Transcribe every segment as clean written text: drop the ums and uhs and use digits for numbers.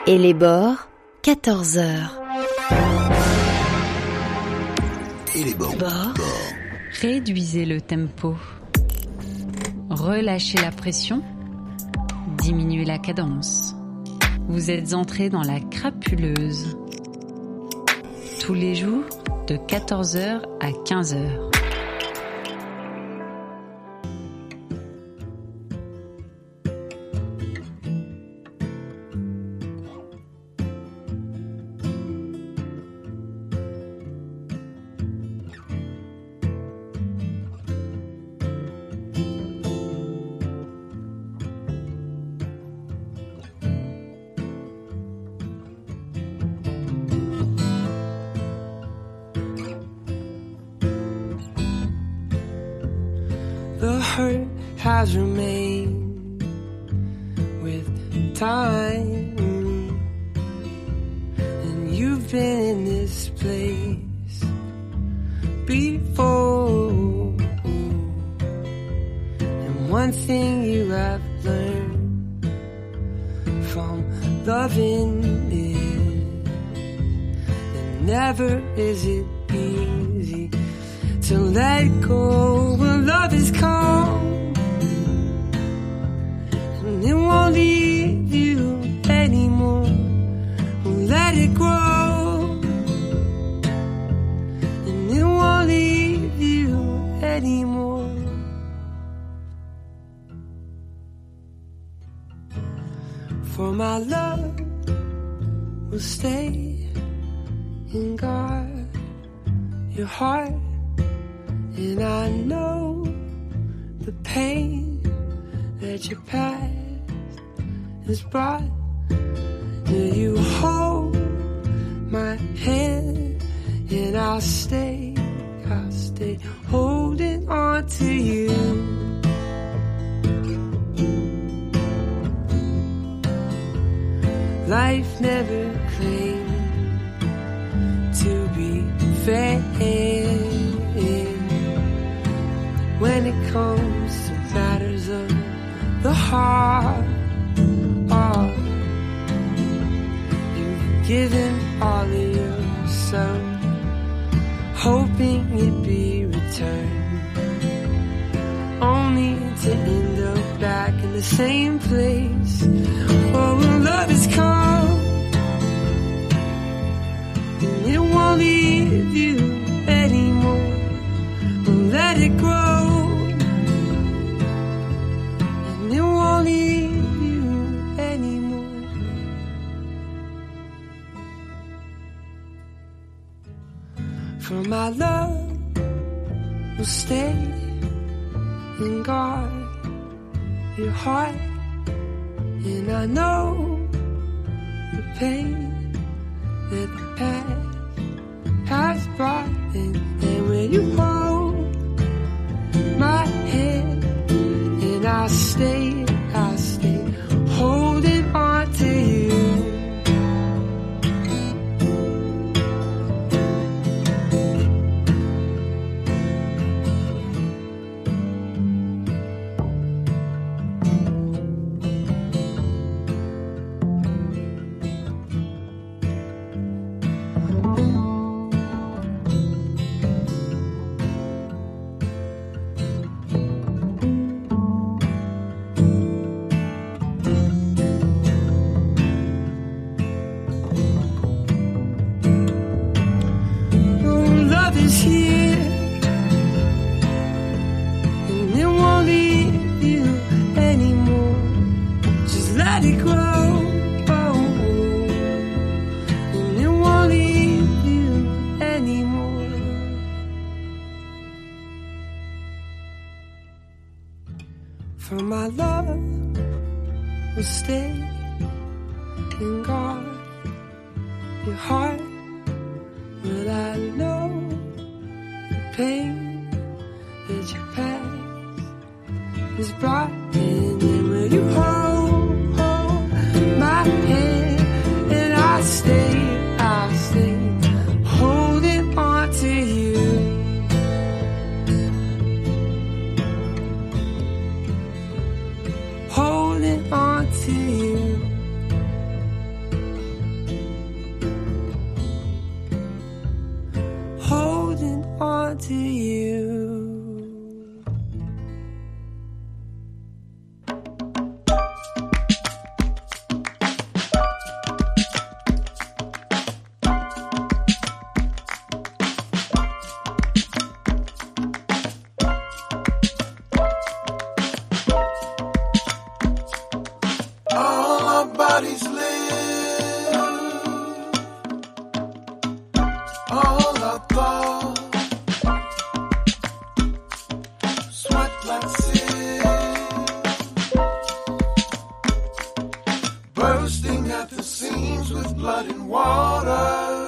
Et les bords, 14h. Et les bords. Réduisez le tempo. Relâchez la pression. Diminuez la cadence. Vous êtes entré dans la crapuleuse. Tous les jours, de 14h à 15h. The hurt has remained with time, and you've been in this place before. And one thing you have learned from loving is that never is it easy to let go when love is calm, and it won't leave you anymore. We'll let it grow, and it won't leave you anymore. For my love will stay and guard your heart. And I know the pain that your past has brought. Will you hold my hand? And I'll stay holding on to you. Life never claimed to be fair when it comes to matters of the heart. You've given all of yourself, hoping it'd be returned, only to end up back in the same place. Oh, when love is calm, and it won't leave you anymore. We'll let it grow, and it won't leave you anymore. For my love will stay and guard your heart. And I know the pain that the past has brought, and when you hold my hand, and I'll stay holding on to you. For my love will stay and guard your heart. Will I know the pain that your past has brought? And then will you hold my hand, and I'll stay holding on to you. Holding on to you. bodies live. All our thoughts sweat like sin, bursting at the seams with blood and water.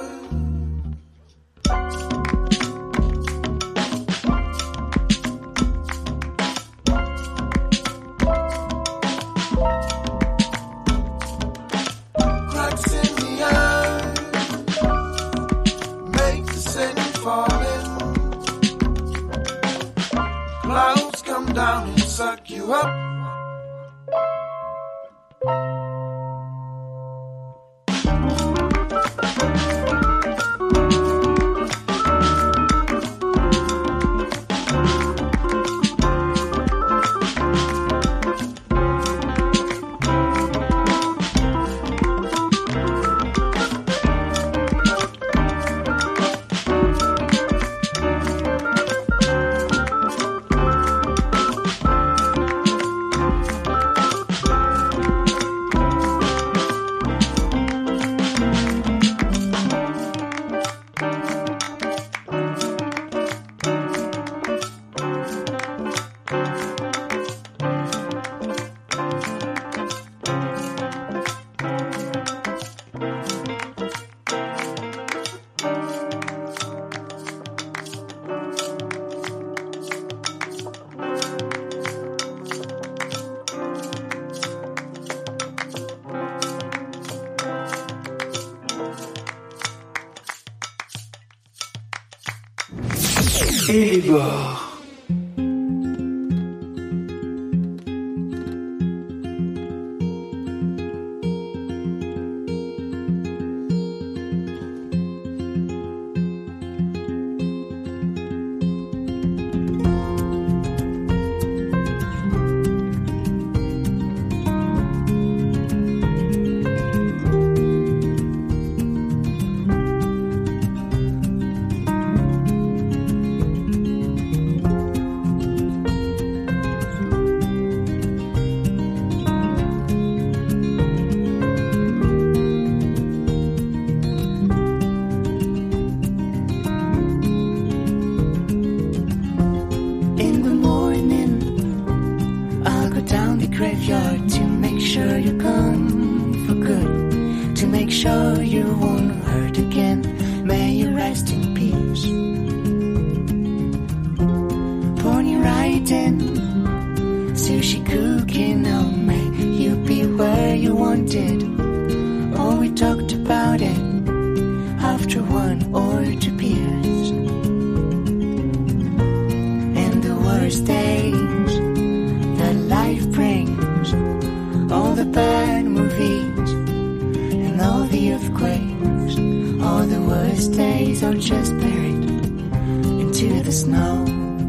Down and suck you up. Et les bords. graveyard to make sure you come for good, to make sure you won't hurt again. May you rest in peace. Pony riding, sushi cooking, oh may you be where you wanted. Oh, we talked about it after one or two beers. And the worst days that life brings, all the bad movies and all the earthquakes, all the worst days are just buried into the snow.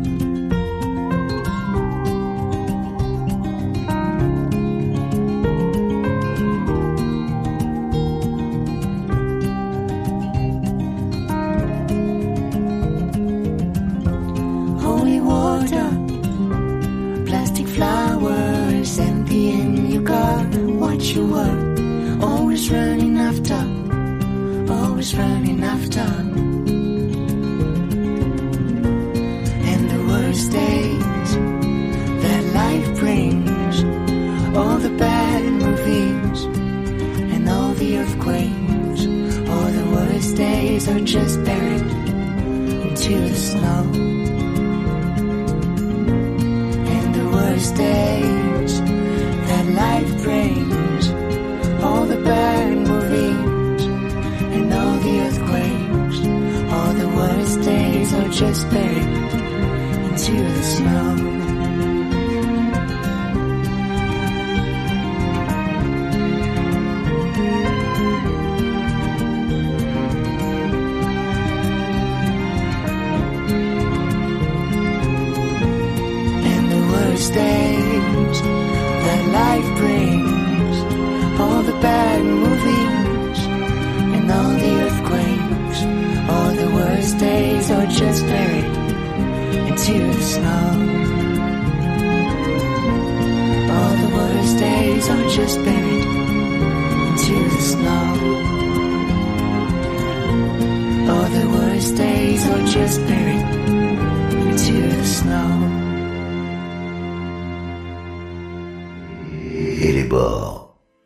Holy water, plastic flowers, and the end you got what you were. Always running after, always running after. And the worst days that life brings, all the bad movies and all the earthquakes, all the worst days are just buried into the snow. Days that life brings, all the bad movies and all the earthquakes, all the worst days are just buried into the snow. Days that life brings, all the bad movies and all the earthquakes, all the worst days are just buried into the snow. All the worst days are just buried So just bury into the snow. Et les bords.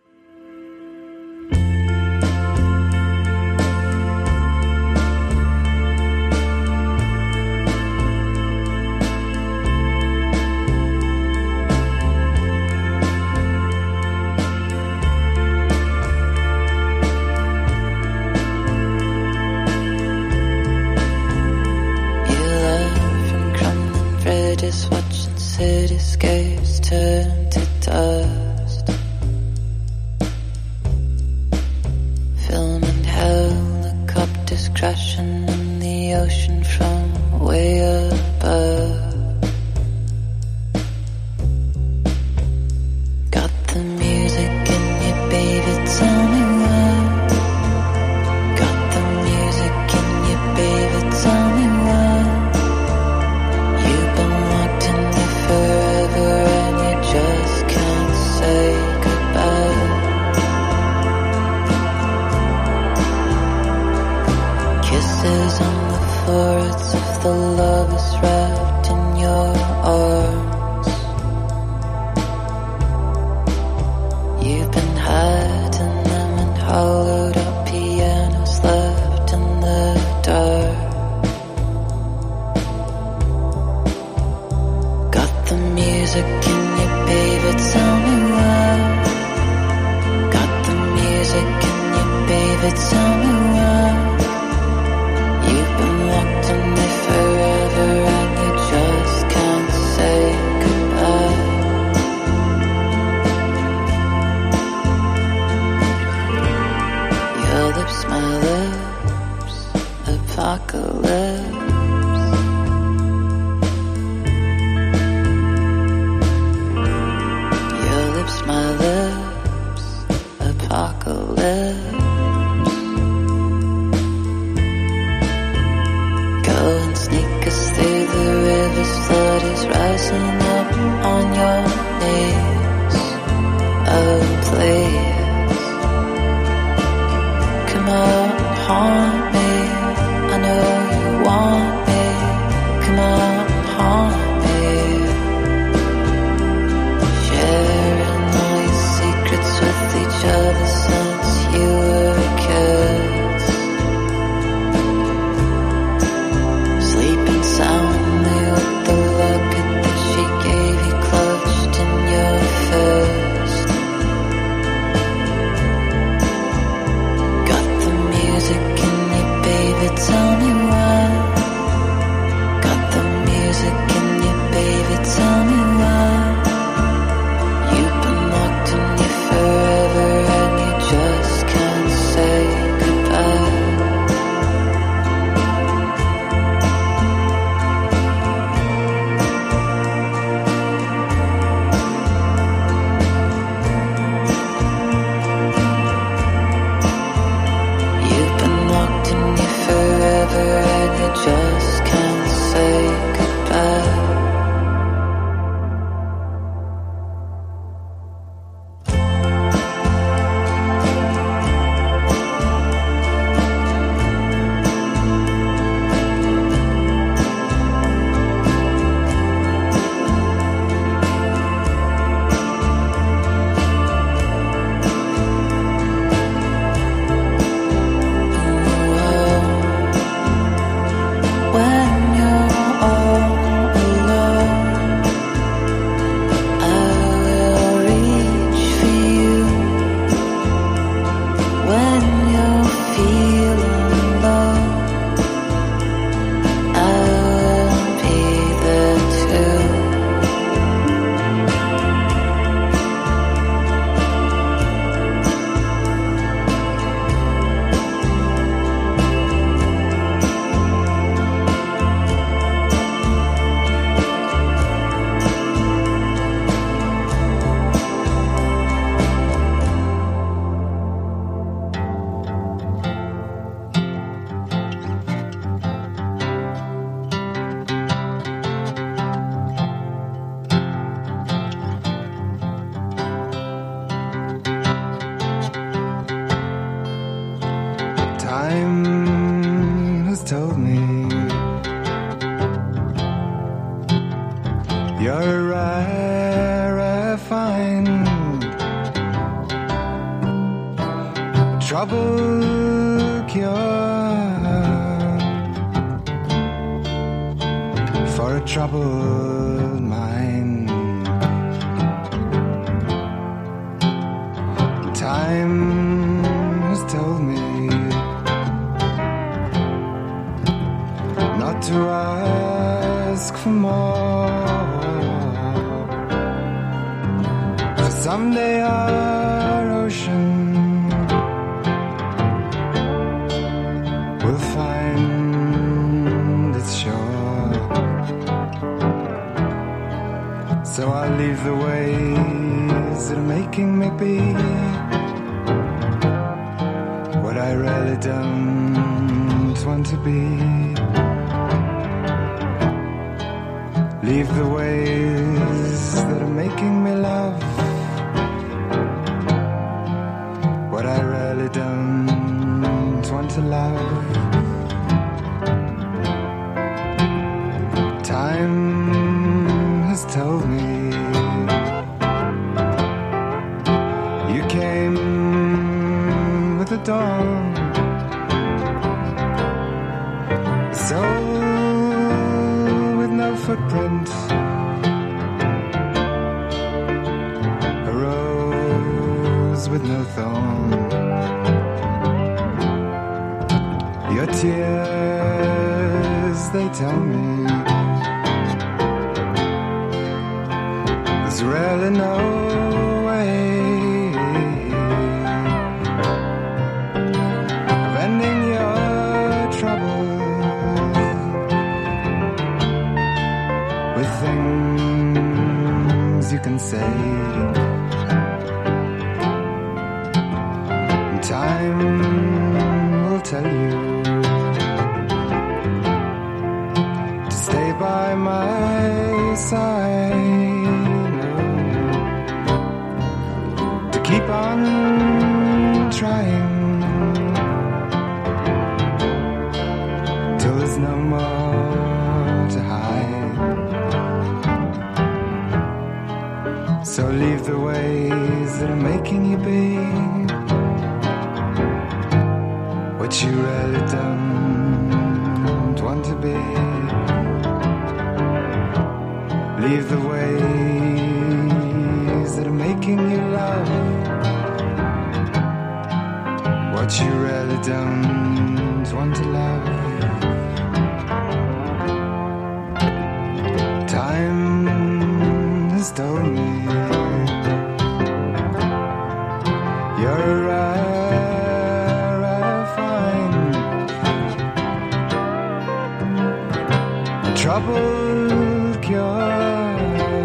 Watching cityscapes turn to dust. Filming helicopters crashing in the ocean from way above. Got the music in you, baby, tell me why. Got the music in you, baby, tell me why. You've been locked in there forever and you just can't say goodbye. Kisses on the foreheads of the lovers wrapped in your arms. You've been hiding them in hollowed out pianos left in the dark. The music in you, baby, tell me why. Got the music in you, baby, tell me why. You've been locked in there forever and you just can't say goodbye. Your lips, my lips, apocalypse. My lips, apocalypse. Go and sneak us through the river's flood is rising up on your knees. Oh, please, come out and haunt me. I know you want me. Come out and haunt me. With each other since you were kids, sleeping soundly with the locket that she gave you clutched in your fist. Got the music in you, baby, tell me why. Got the music in you, baby, tell me why. You've been locked in your forever and you just can't say goodbye. You've been locked in your forever and you just can't say goodbye. When you're all alone, I will reach for you. When you're feeling low, I'll be there too. Time has told me You're a rare find, trouble cure for a troubled mind. Time has told me not to ask for more, for someday our ocean will find its shore. So I'll leave the ways that are making me be what I really don't want to be. Leave the ways that are making me love what I really don't want to love. Time has told me you came with the dawn, a soul with no footprint, a rose with no thorn. Your tears, they tell me there's really no way of ending your troubles with things you can say. And time will tell you to stay by my side, keep on trying till there's no more to hide. So leave the ways that are making you be what you really don't want to be. Leave the ways that are making you love what you really don't want to love. Time has told me you're a rare find, trouble cure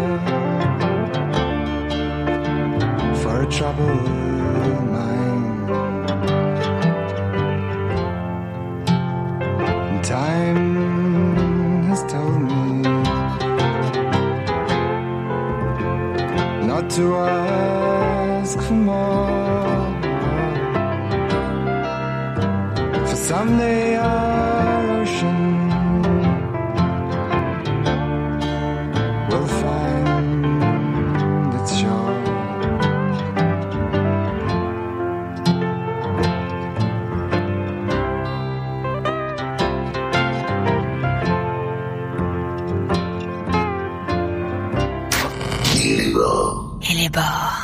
for a troubled mind. Time has told me not to ask for more, for someday our ocean will find its shore. Et les bords.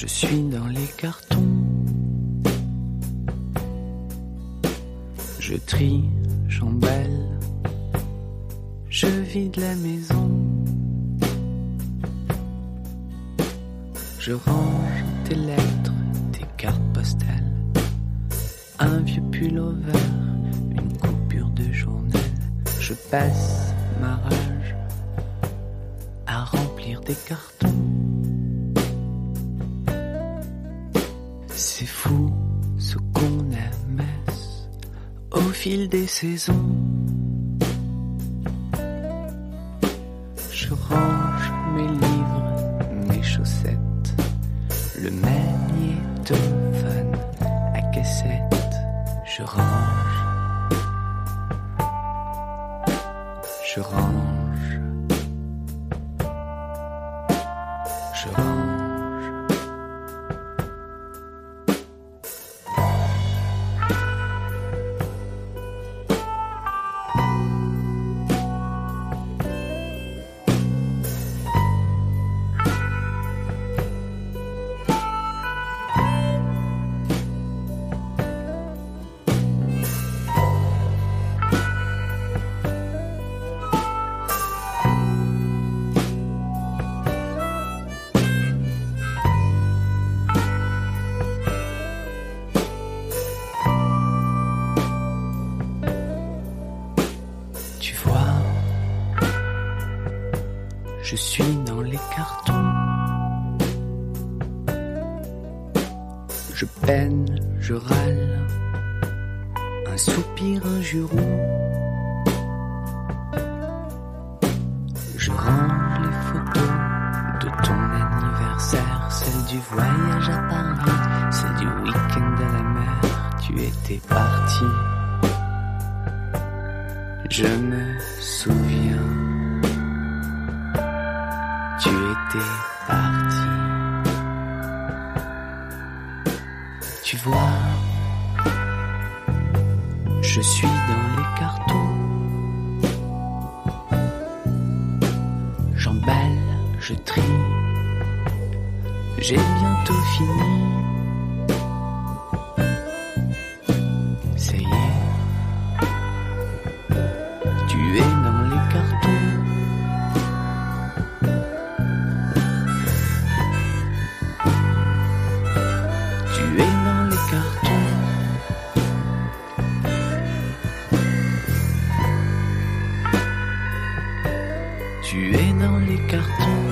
Je suis dans les cartons. Je trie, j'emballe, je vide la maison. Je range tes lettres, tes cartes postales, un vieux pullover, une coupure de journal. Je passe ma rage à remplir des cartons. C'est fou ce qu'on amasse au fil des saisons. Je range mes livres, mes chaussettes, le magnétophone à cassette. Je range, je range, je range. Je suis dans les cartons. Je peine, je râle, un soupir, un juron. Je range les photos de ton anniversaire, celle du voyage à Paris, celle du week-end à la mer. Tu étais parti, je me souviens. Tu étais parti. Tu vois, je suis dans les cartons. J'emballe, je trie. J'ai bientôt fini. Ça y est, tu es dans les cartons. Tu es dans les cartons.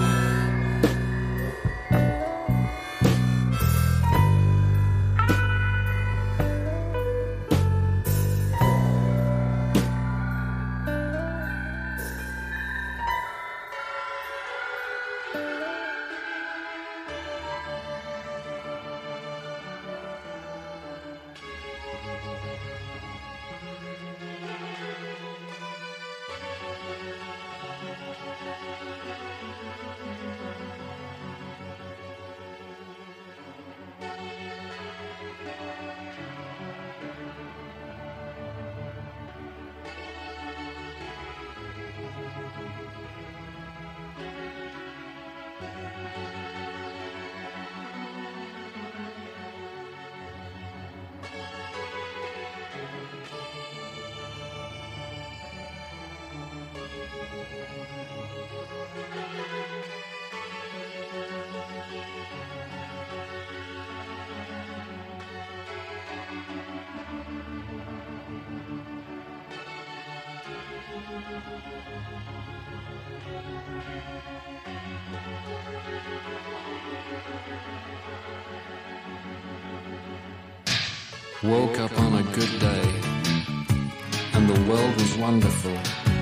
Woke up on a good day, and the world was wonderful.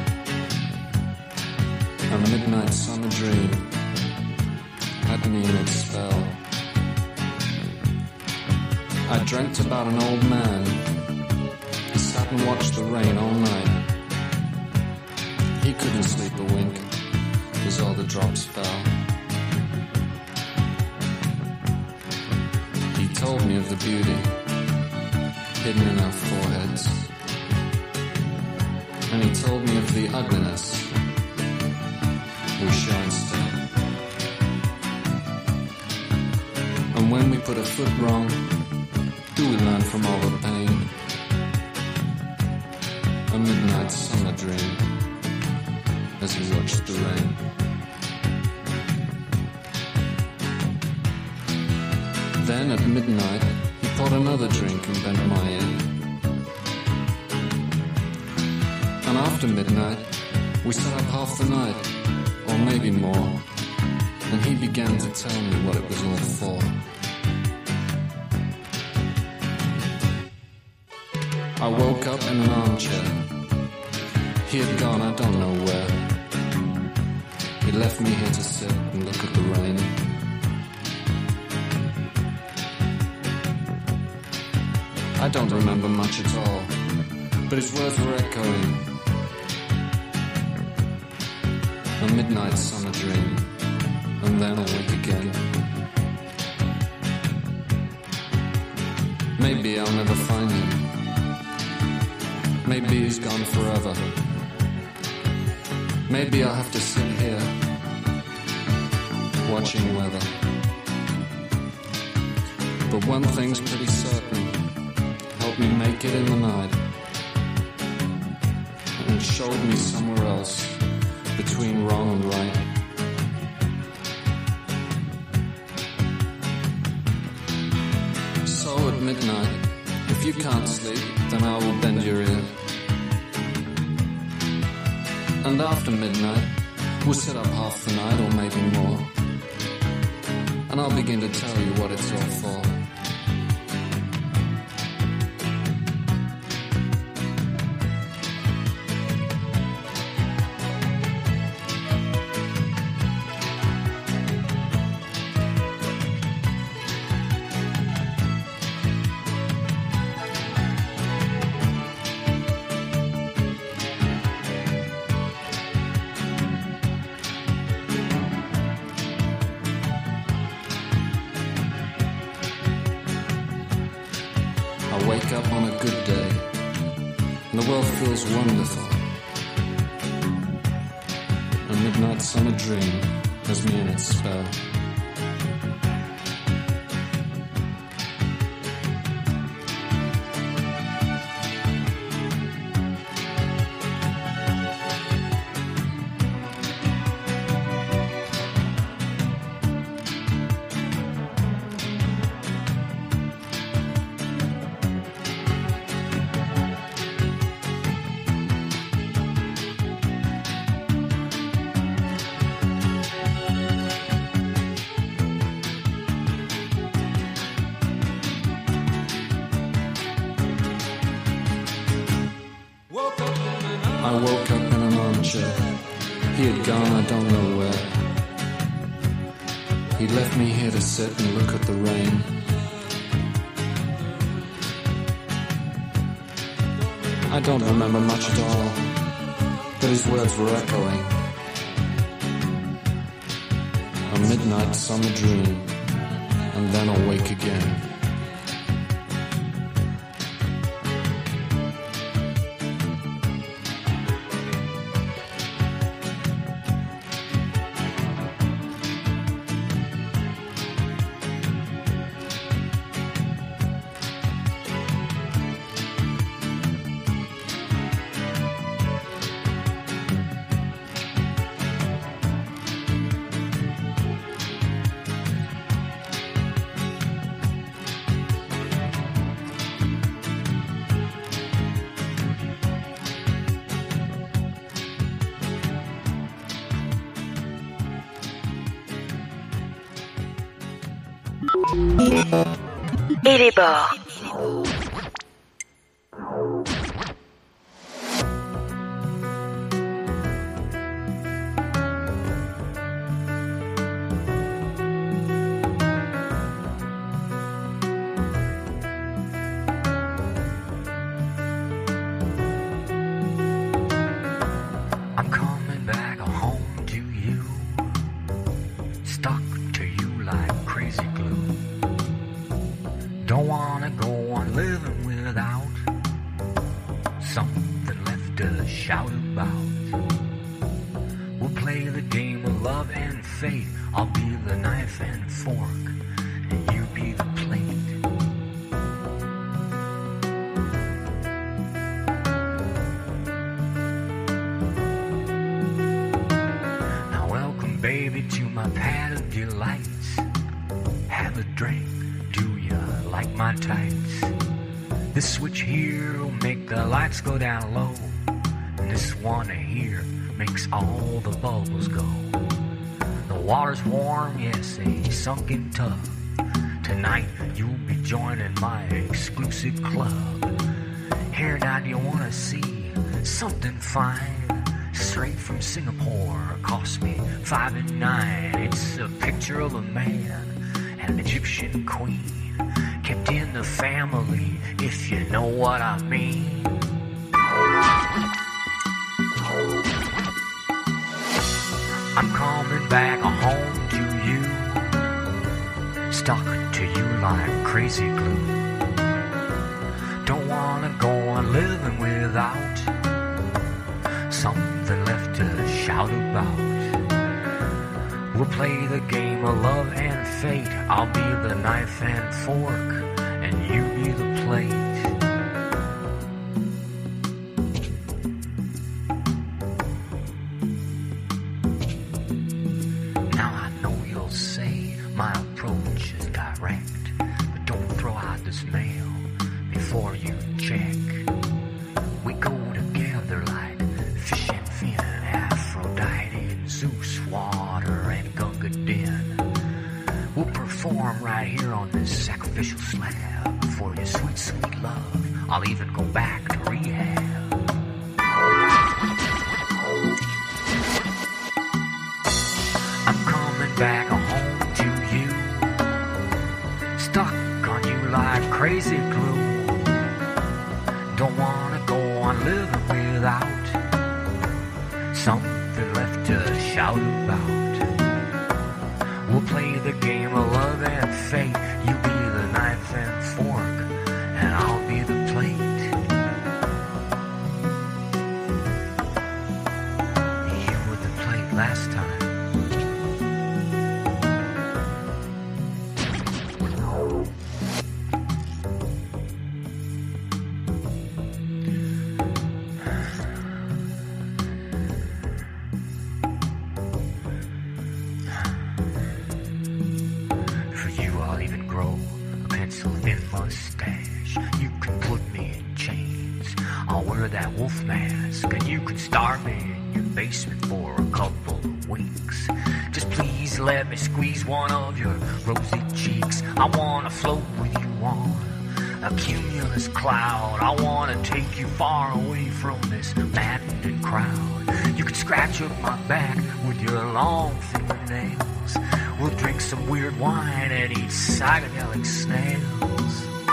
A midnight summer dream had me in its spell. I dreamt about an old man who sat and watched the rain all night. He couldn't sleep a wink as all the drops fell. He told me of the beauty hidden in our foreheads, and he told me of the ugliness we show instead. And put a foot wrong? Do we learn from all the pain? A midnight summer dream as he watched the rain. Then at midnight he poured another drink and bent my ear. And after midnight we sat up half the night, or maybe more, and he began to tell me what it was all for. I woke up in an armchair. He had gone I don't know where. He left me here to sit and look at the rain. I don't remember much at all, but his words were echoing. A midnight summer dream, and then awake again. Maybe I'll never find him. Maybe he's gone forever. Maybe I'll have to sit here, watching weather. But one thing's pretty certain, help me make it in the night, and showed me somewhere else, between wrong and right. So at midnight, if you can't sleep, then I will bend your ear. And after midnight, we'll sit up half the night or maybe more, and I'll begin to tell you what it's all for. Wake up on a good day, and the world feels wonderful. A midnight summer dream has me in its spell. I woke up in an armchair. He had gone I don't know where. He left me here to sit and look at the rain. I don't remember much at all, but his words were echoing. A midnight summer dream, and then awake again. Et les bords. I'm coming back home to you, stuck to you like crazy glue. Don't wanna go on living without something left to shout about. We'll play the game of love and fate. I'll be the knife and fork, and you be the plate. Now welcome, baby, to my pad of delights. Have a drink, do ya like my tights? This switch here will make the lights go down low, and this one here makes all the bubbles go. The water's warm, yes, a sunken tub. Tonight you'll be joining my exclusive club. Here now, do you wanna see something fine? Straight from Singapore, cost me $5.09. It's a picture of a man and an Egyptian queen, kept in the family, if you know what I mean. I'm coming back home to you, stuck to you like crazy glue. Don't wanna go on living without something left to shout about. We'll play the game of love and fate. I'll be the knife and fork, and you be the plate. Now I know you'll say my approach is direct, but don't throw out this mail before you check. We go together like fish and fin, Aphrodite and Zeus, water and Gunga Din. We'll perform right here on this sacrificial slab for your sweet, sweet love. I'll even go back to rehab. I'm coming back home to you, stuck on you like crazy glue. Don't wanna go on living without something left to shout about. We'll play the game of love and fate. You be the knife and fork, and I'll be the plate. You were the plate last time. That wolf mask, and you can starve me in your basement for a couple of weeks. Just please let me squeeze one of your rosy cheeks. I wanna float with you on a cumulus cloud. I wanna take you far away from this maddening crowd. You can scratch up my back with your long fingernails. We'll drink some weird wine and eat psychedelic snails.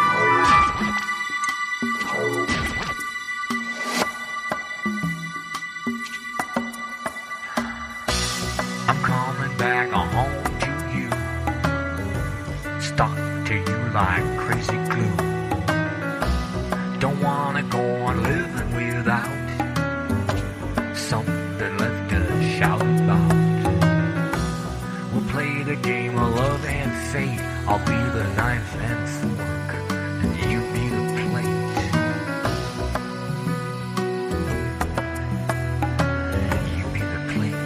Back home to you, stuck to you like crazy glue. Don't wanna go on living without something left to shout about. We'll play the game of love and fate. I'll be the knife and fork, and you be the plate. You be the plate.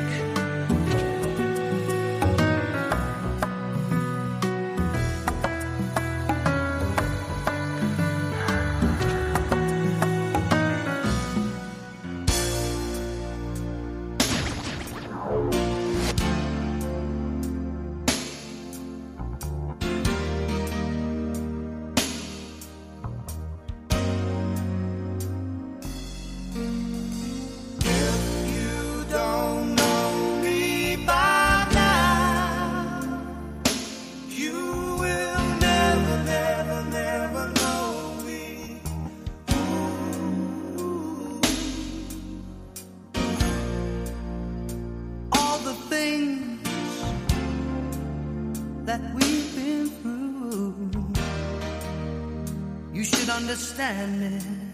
Understand me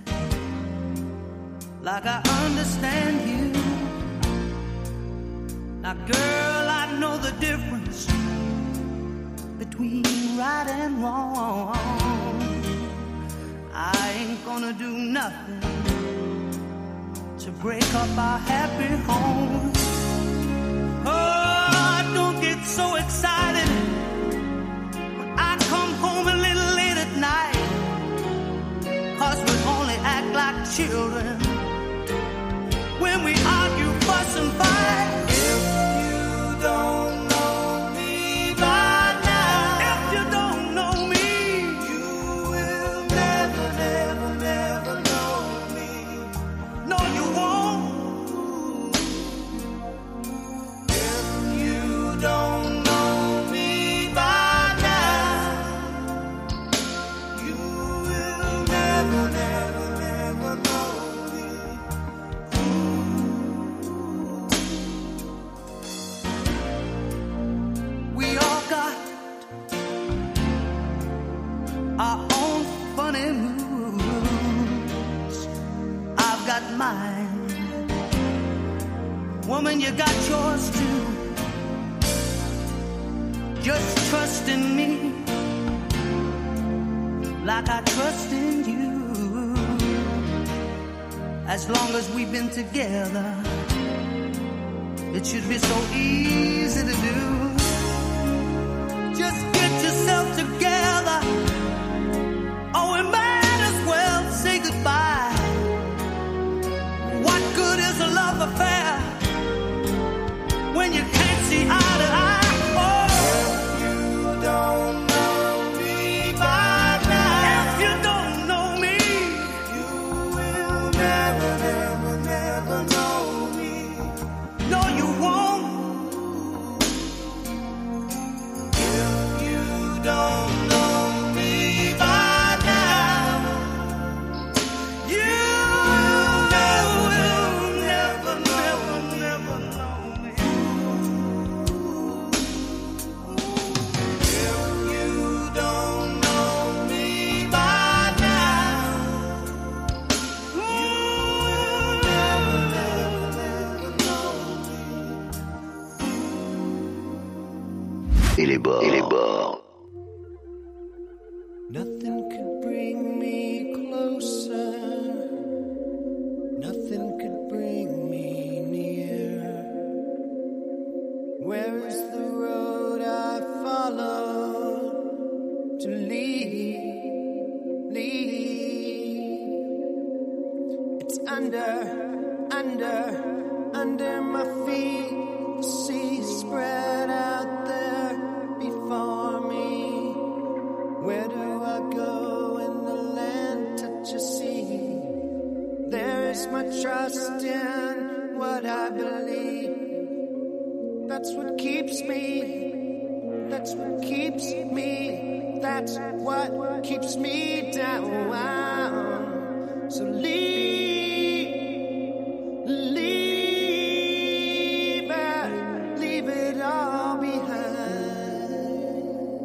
like I understand you. Now, girl, I know the difference between right and wrong. I ain't gonna do nothing to break up our happy home. Oh, don't get so excited when I come home a little late at night, 'cause we only act like children when we argue, fuss and fight. If you don't know me by now, if you don't know me, you will never, never, never know me. No, you won't. If you don't know me by now, you will never, never, never know me. We all got our own funny moods. I've got mine. Woman, you got yours too. Just trust in me like I trust in you. As long as we've been together, it should be so easy to do. Just get yourself together, or we might as well say goodbye. What good is a love affair when you can't see eye to eye? Oh, if you don't know me by now, if you don't know me, you will never, never, never know me. No, you won't. Don't know me by now, you will never, never, never know me. If you don't know me by now, you will never, never, never know me. Et les bords. Nothing could bring me closer. Nothing could bring me near. Where is the road I followed to lead? It's under my feet. The sea spread out there before me. Where do I go when the land touches sea? There is my trust in what I believe. That's what keeps me. That's what keeps me. That's what keeps me down. So leave it all behind.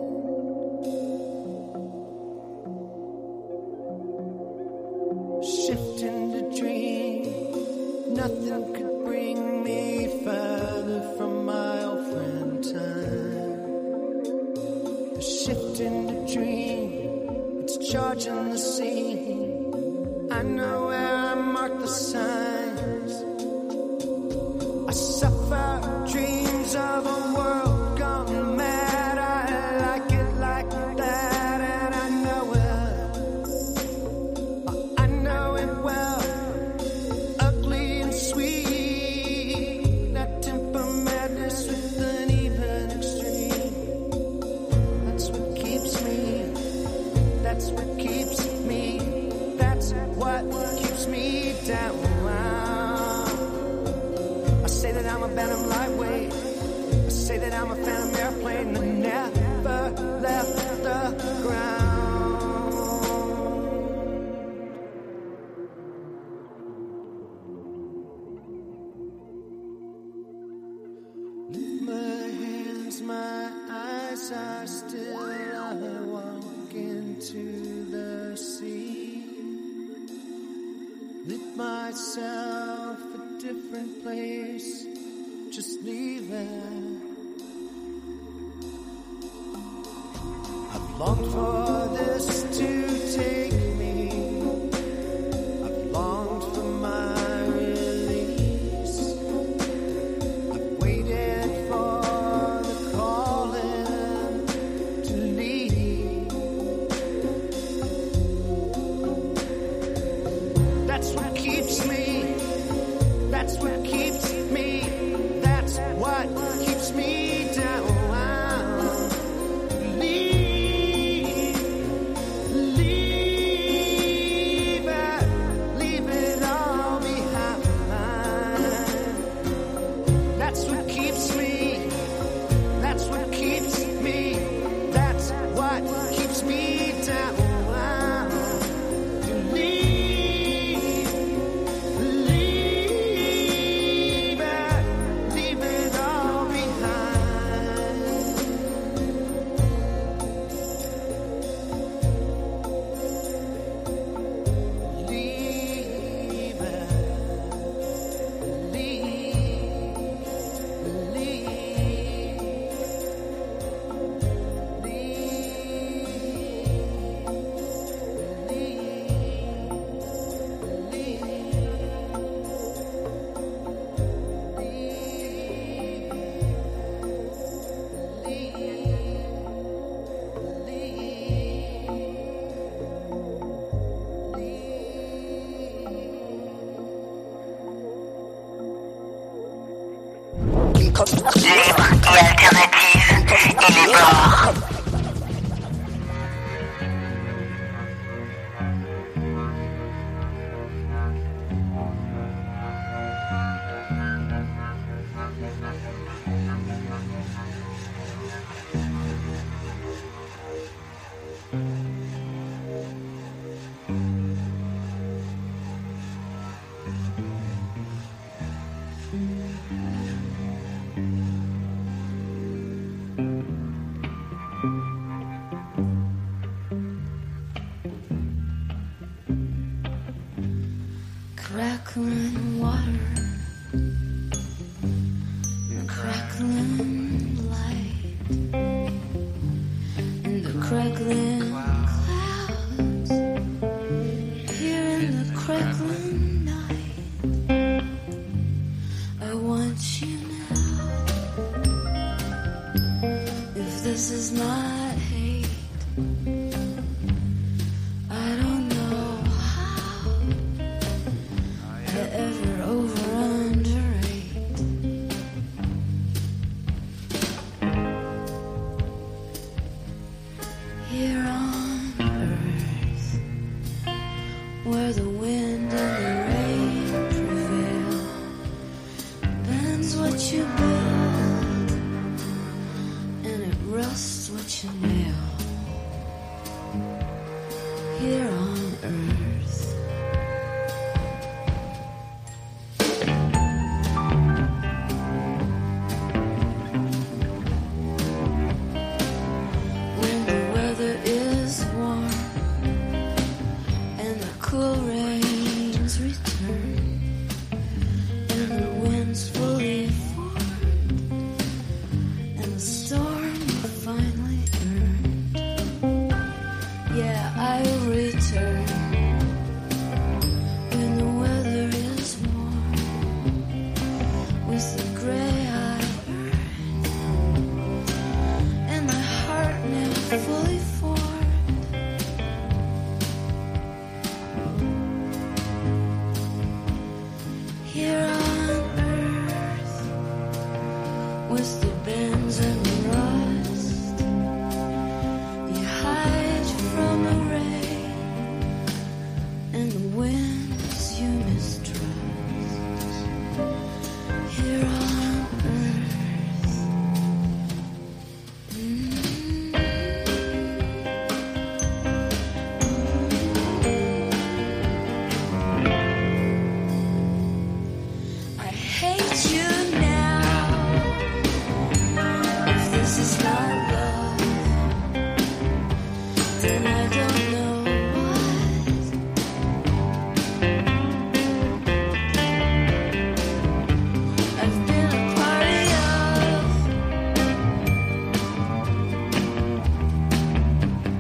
Shifting the dream, nothing could bring me further from my old friend time. Shifting the dream, it's charging the scene. I know where I mark the signs. I suffer dreams of a world gone mad. I like it like that, and I know it. I know it well, ugly and sweet. That temper madness with an even extreme. That's what keeps me. That's what keeps me. That's what keeps me down. I say that I'm a phantom lightweight. I say that I'm a phantom airplane that never left the ground. Lift my hands, my eyes are still. I walk into the sea. Lit myself a different place. Just leave it. longed for this to take me. I've longed for my release. I've waited for the calling to leave. That's what keeps me. That's what keeps me. That's what keeps me down. Leave it all behind. That's what keeps me. That's what keeps me. That's what keeps me down. Leave it all behind. Leave it. Libre et alternative, et les bords. Crackling water, crackling light, and the crackling clouds here in the crackling night. I want you now. If this is not hate, I don't know how I ever over underrate. Here on earth, where the wind and the rain prevail, bends what you build, and it rusts what you nail. Here on earth, when the weather is warm and the cool rains return and the wind's fully formed and the storm finally earned, yeah, I'll return. When the weather is warm with the gray-eyed earth and my heart now fully formed. Here on earth, with the bends and the rust, you hide from the rain and the winds you mistrust. Here on earth, I hate you now. If this is not love, then I don't know what. I've been a party of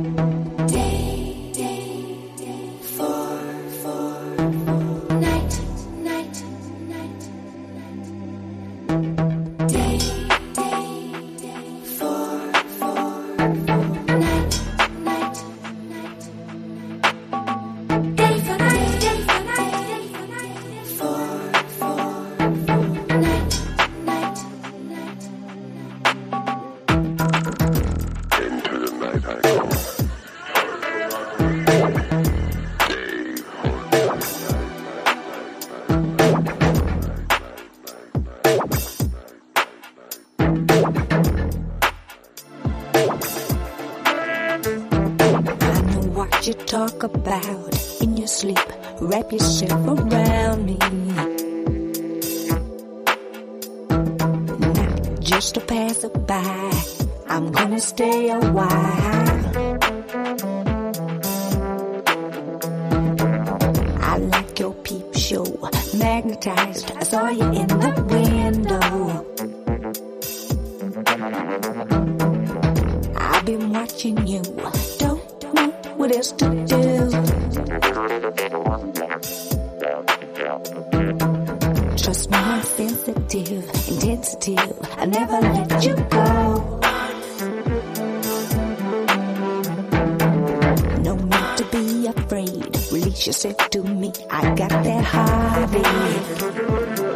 You talk about in your sleep, wrap yourself around me. Not just a passerby, I'm gonna stay a while. I like your peep show, magnetized. I saw you in the window. I've been watching you. What else to do? Trust me, I'm sensitive, intensive. I never let you go. No need to be afraid. Release yourself to me. I got that heartbeat.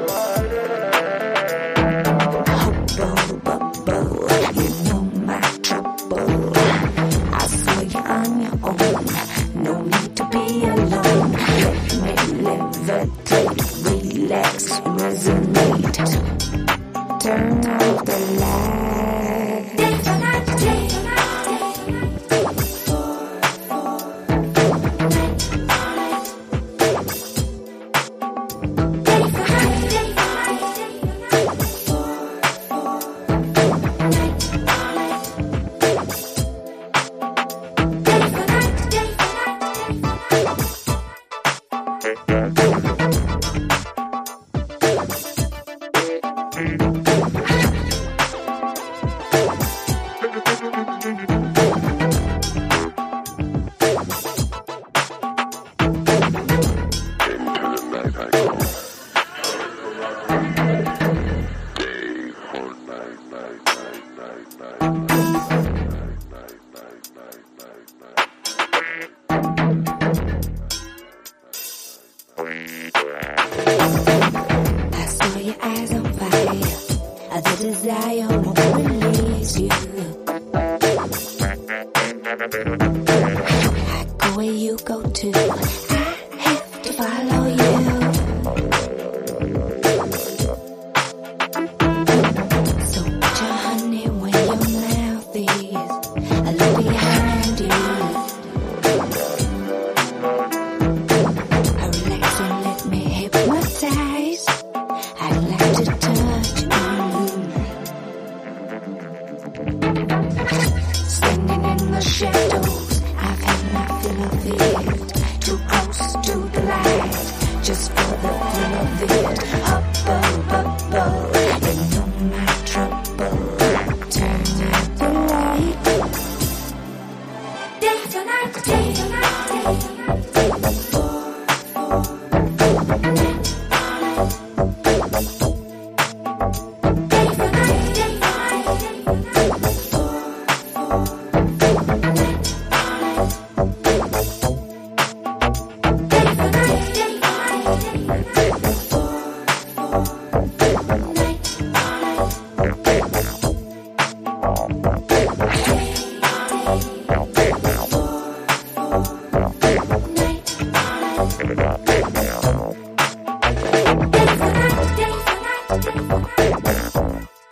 Turn off the light. Day for night, day for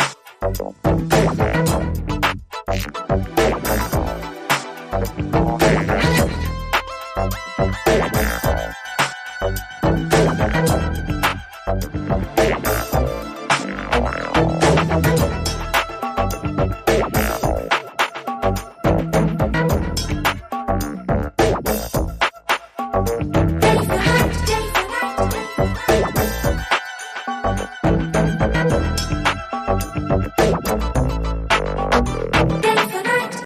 Bye.